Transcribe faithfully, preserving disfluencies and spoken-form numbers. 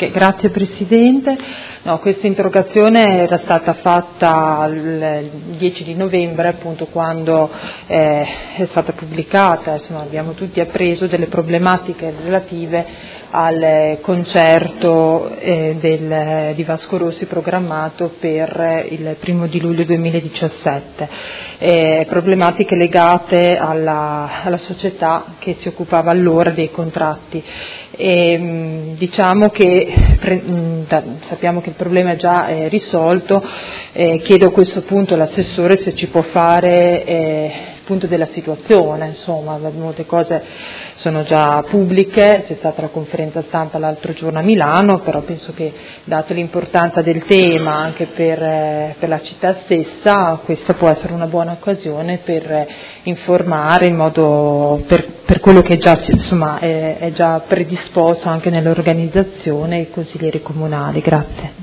Grazie Presidente. No, questa interrogazione era stata fatta il dieci di novembre, appunto quando eh, è stata pubblicata, insomma, abbiamo tutti appreso delle problematiche relative al concerto eh, del, di Vasco Rossi programmato per il primo di luglio duemiladiciassette, eh, problematiche legate alla, alla società che si occupava allora dei contratti. E, diciamo che pre, da, sappiamo che il problema è già eh, risolto, eh, chiedo a questo punto all'assessore se ci può fare eh, il punto della situazione, insomma, molte cose sono già pubbliche, c'è stata la conferenza stampa l'altro giorno a Milano, però penso che dato l'importanza del tema anche per, eh, per la città stessa, questa può essere una buona occasione per eh, informare in modo, per, per quello che è già, insomma, è, è già predisposto anche nell'organizzazione i consiglieri comunali. Grazie.